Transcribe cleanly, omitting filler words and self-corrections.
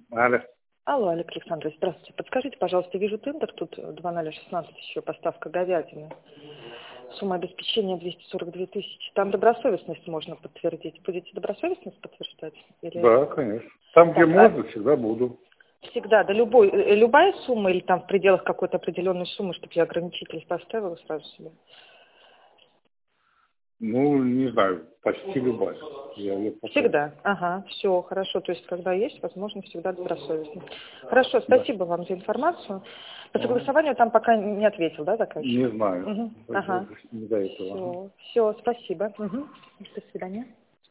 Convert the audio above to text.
Алло. Алло, Олег Александрович, здравствуйте. Подскажите, пожалуйста, вижу тендер, тут 2016 еще поставка говядины. Сумма обеспечения 242 тысячи. Там добросовестность можно подтвердить. Будете добросовестность подтверждать? Или... Да, конечно. Там, где Так, можно, всегда буду. Всегда, да, любая сумма или там в пределах какой-то определенной суммы, чтобы я ограничитель поставила сразу себе? Ну, не знаю, почти любая. Я ее поставлю. Всегда. Ага, все, хорошо. То есть, когда есть возможность, всегда добросовестно. Хорошо, Да. спасибо вам за информацию. По согласованию там пока не ответил, да, заказчик? Не знаю. Ага. Не до этого. Все, спасибо. До свидания.